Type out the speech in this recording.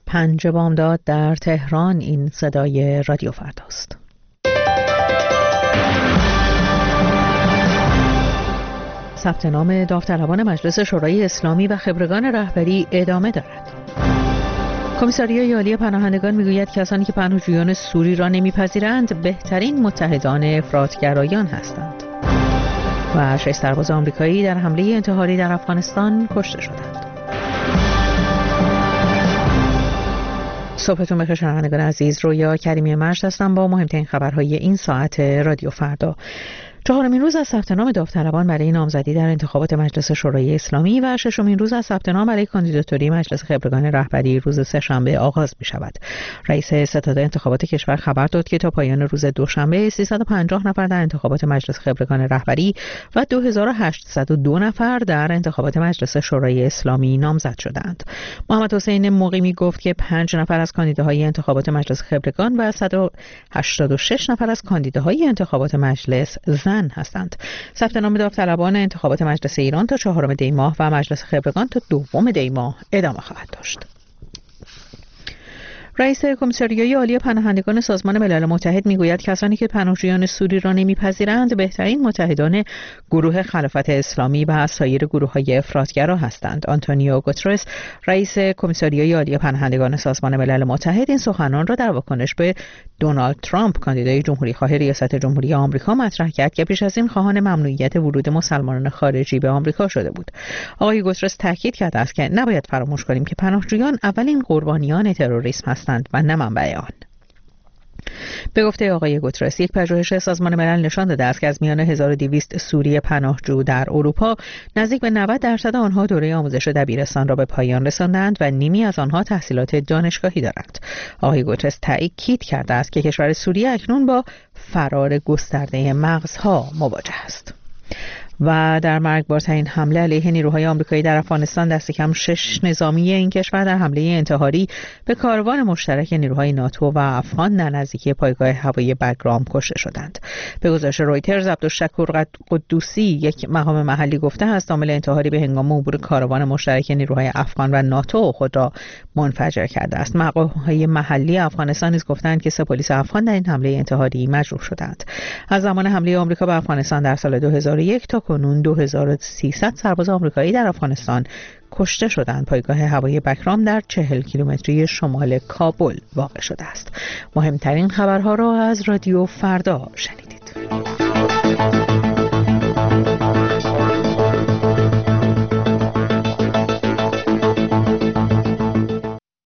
5 بامداد در تهران. این صدای رادیو فرداست. ثبت نام داوطلبان مجلس شورای اسلامی و خبرگان رهبری ادامه دارد. کمیساریای عالی پناهندگان میگوید کسانی که پناهجویان سوری را نمیپذیرند بهترین متحدان افراطگرایان هستند. و 6 سرباز آمریکایی در حمله انتحاری در افغانستان کشته شدند. صبحتون بخیر شنوندگان عزیز، رویا کریمی مجد هستم با مهمترین خبرهای این ساعت رادیو فردا. 4مین روز از ثبت نام داوطلبان برای نامزدی در انتخابات مجلس شورای اسلامی و 6مین روز از ثبت نام برای کاندیداتوری مجلس خبرگان رهبری روز سه‌شنبه آغاز می شود. رئیس ستاد انتخابات کشور خبر داد که تا پایان روز دوشنبه 350 نفر در انتخابات مجلس خبرگان رهبری و 2802 نفر در انتخابات مجلس شورای اسلامی نامزد شدند. محمد حسین مقیمی گفت که 5 نفر از کاندیداهای انتخابات مجلس خبرگان و 186 نفر از کاندیداهای انتخابات مجلس زن هستند. ثبت نام داوطلبان انتخابات مجلس ایران تا 4 دی ماه و مجلس خبرگان تا 2 دی ماه ادامه خواهد داشت. رئیس کمیساریای عالی پناهندگان سازمان ملل متحد میگوید کسانی که پناهجویان سوری را نمیپذیرند بهترین متحدان گروه خلافت اسلامی و سایر گروه‌های افراطگرا هستند. آنتونیو گوترس، رئیس کمیساریای عالی پناهندگان سازمان ملل متحد، این سخنان را در واکنش به دونالد ترامپ، کاندیدای جمهوری‌خواه ریاست جمهوری آمریکا، مطرح کرد که پیش از این خواهان ممنوعیت ورود مسلمانان خارجی به آمریکا شده بود. آقای گوترس تاکید کرده است که نباید فراموش کنیم که پناهجویان اولین قربانیان تروریسم هستند و نه منبع آن. به گفته آقای گوترس، یک پژوهش سازمان ملل نشان داده است که از میان 1200 سوری پناهجو در اروپا نزدیک به 90% آنها دوره آموزش دبیرستان را به پایان رساندند و نیمی از آنها تحصیلات دانشگاهی دارند. آقای گوترس تأکید کرده است که کشور سوریه اکنون با فرار گسترده مغزها مواجه است. و در مرگبارترین حمله علیه نیروهای آمریکایی در افغانستان دست کم 6 نظامی این کشور در حمله انتحاری به کاروان مشترک نیروهای ناتو و افغان در نزدیکی پایگاه هوایی بگرام کشته شدند. به گزارش رویترز، عبدالشکور قدوسی، یک مقام محلی، گفته است عامل انتحاری به هنگام عبور کاروان مشترک نیروهای افغان و ناتو خود را منفجر کرده است. مقام‌های محلی افغانستان نیز گفتند که 3 پلیس افغان در این حمله انتحاری مجروح شدند. از زمان حمله آمریکا به افغانستان در سال 2001 تا کنون 2300 سرباز آمریکایی در افغانستان کشته شدند. پایگاه هوایی بگرام در 40 کیلومتری شمال کابل واقع شده است. مهمترین خبرها را از رادیو فردا شنیدید.